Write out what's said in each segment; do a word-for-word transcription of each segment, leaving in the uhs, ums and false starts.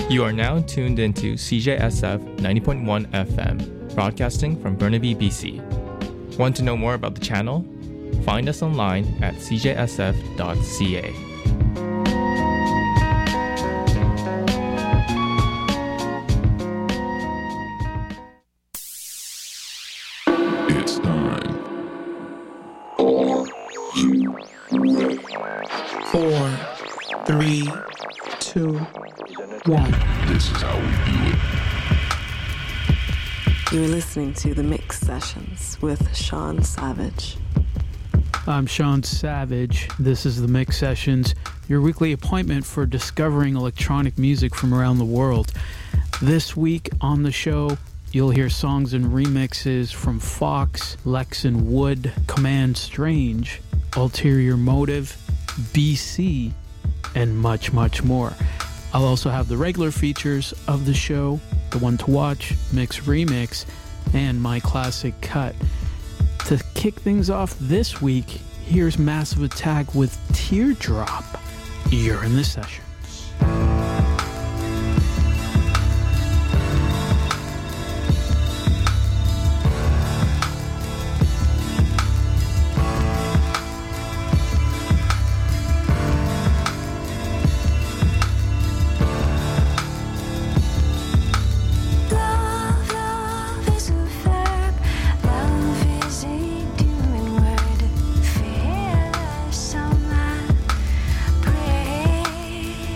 You are now tuned into C J S F ninety point one F M, broadcasting from Burnaby, B C. Want to know more about the channel? Find us online at c j s f dot c a. It's time. Four, three, two, one. This is how we do it. You're listening to The Mix Sessions with Sean Savage. I'm Sean Savage. This is The Mix Sessions, your weekly appointment for discovering electronic music from around the world. This week on the show, you'll hear songs and remixes from Fox, Lex and Wood, Command Strange, Ulterior Motive, B C, and much, much more. I'll also have the regular features of the show, the one to watch, Mix Remix, and my classic cut. To kick things off this week, here's Massive Attack with Teardrop. You're in the session. Fearless on my brain.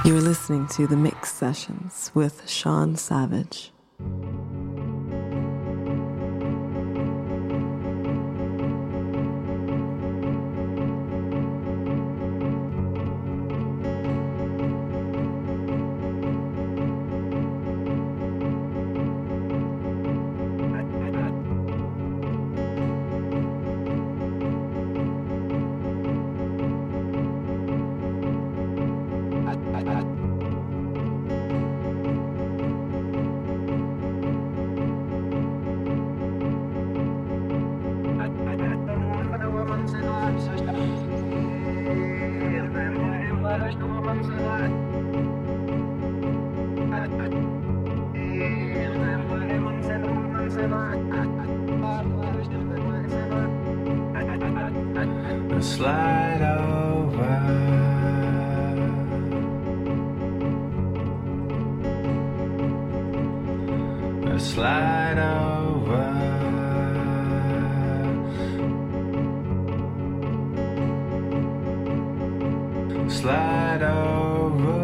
You're listening to The Mix Sessions with Sean Savage. Slide over, slide over, slide over.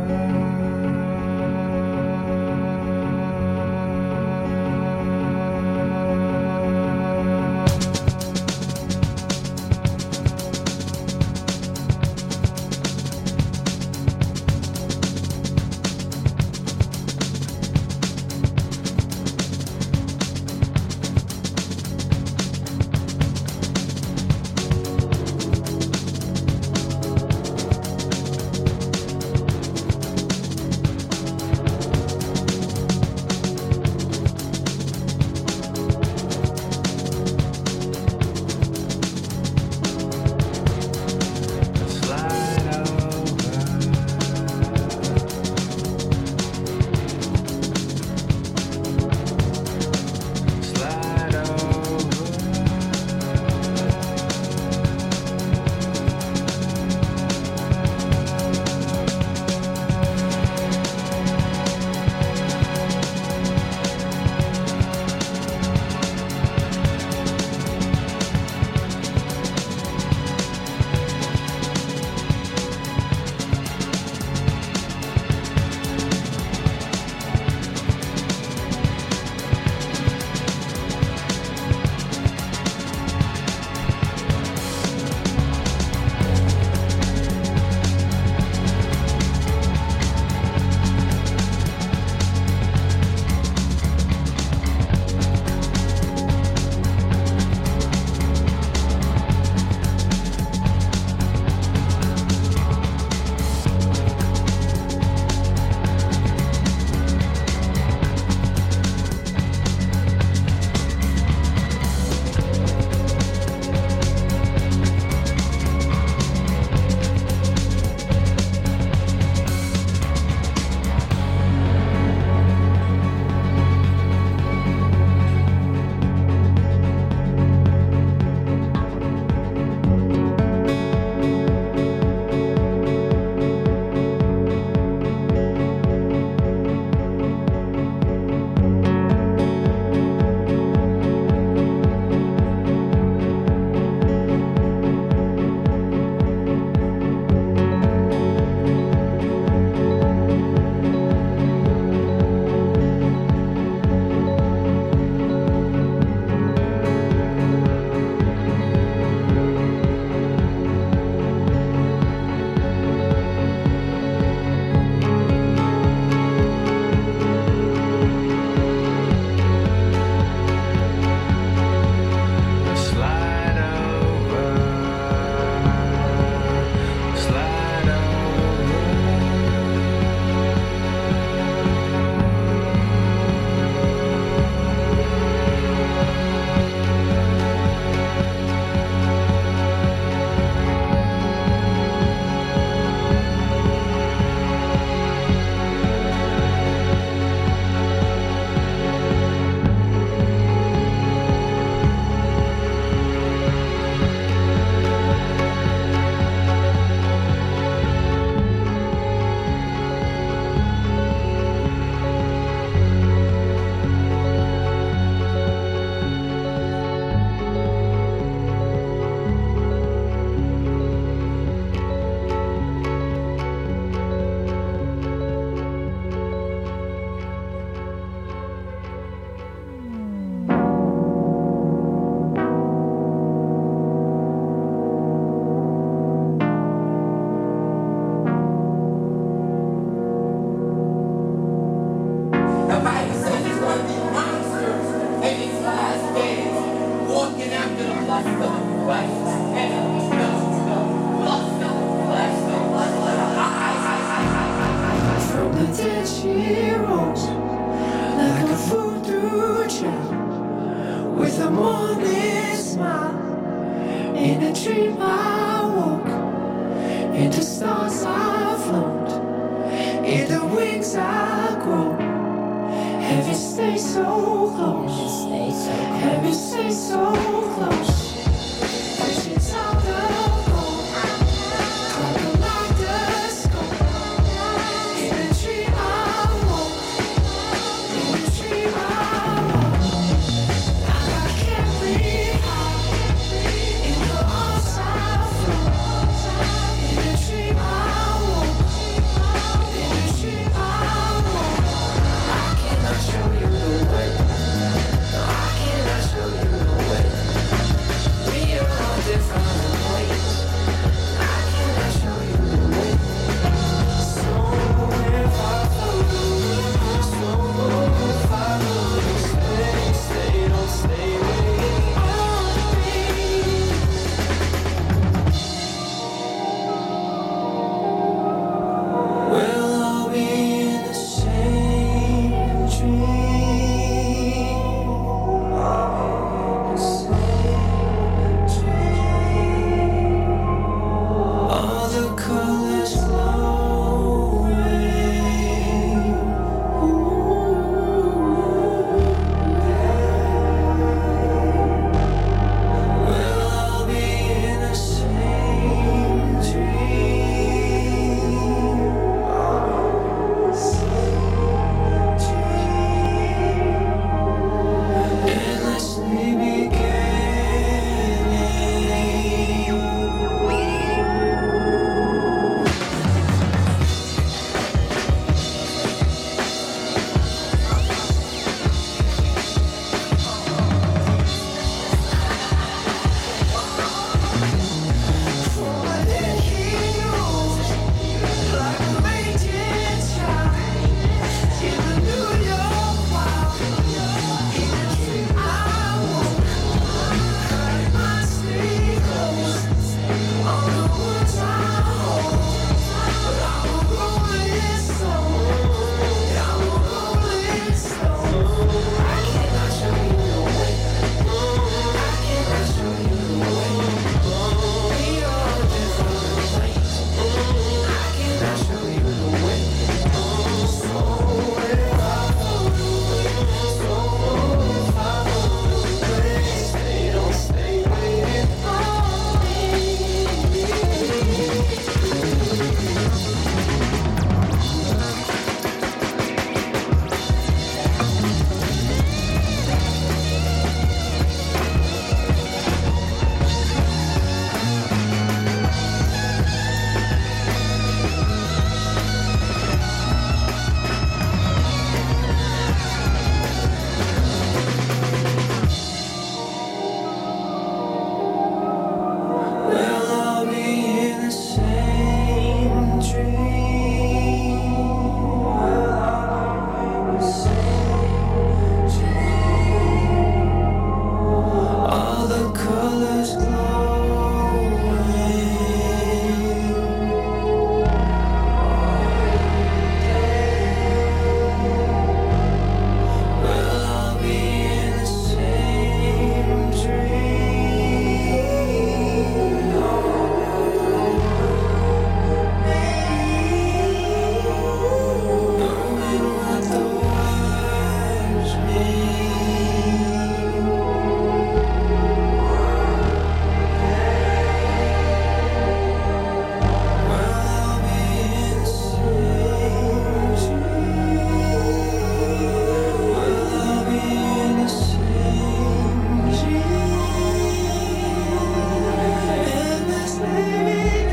dream I woke, in the stars I float, in the wings I grow. Have you stayed so close? Have you stayed so close? Visions of the gold, color like the scope. In a dream I woke, in a dream I woke. I can't breathe out, in the arms I float. In a dream I woke, in a dream I woke. I cannot show you the way. No, I cannot show you the way. We are all different ways. I cannot show you the way. So if I follow, so if I follow, stay, stay, don't stay waiting on me. We'll all be in the same dream. All the colors flow away. We'll all be in the same dream. Endlessly beginning. Falling heroes, like a raging child, in the New York wild. In a dream I woke, cutting my sleep close on the woods I hold. But I'm a rolling stone, I'm a rolling stone. I cannot show you the way. I cannot show you the way. We are all different ways. I cannot show you the way. So if I follow, so if I follow, stay, don't stay waiting on me. We'll all be in the same dream. We'll all be in the same dream. All the colors glow away. We'll all be in the same dream. Knowing what the words mean. We'll all be in the same dream. We'll all be in the same dream. Endlessly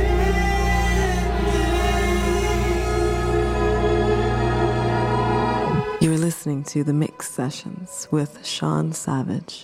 You're listening to The Mix Sessions with Sean Savage.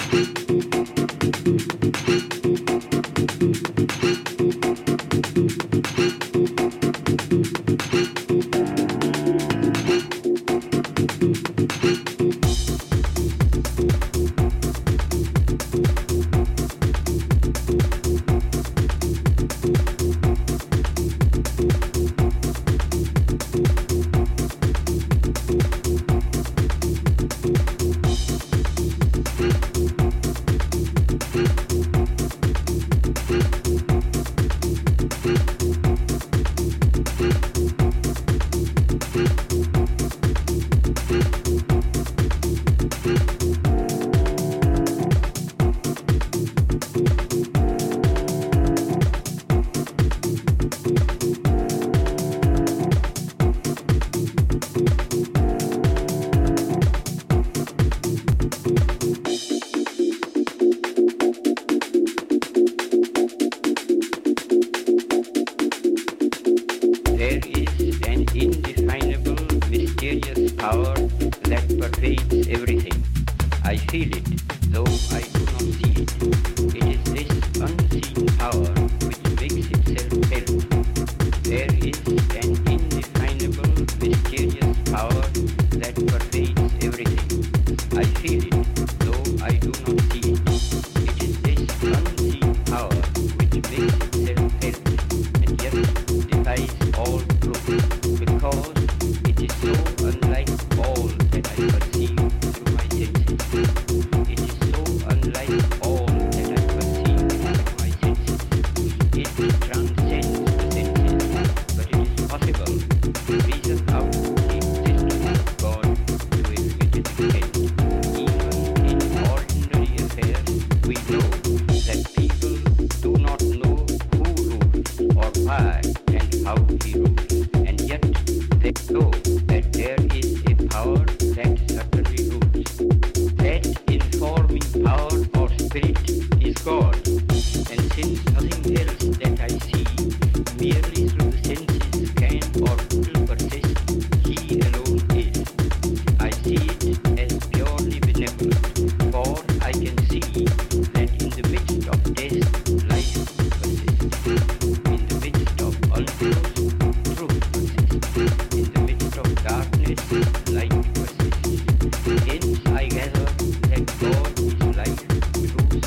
Power that pervades everything. I feel it.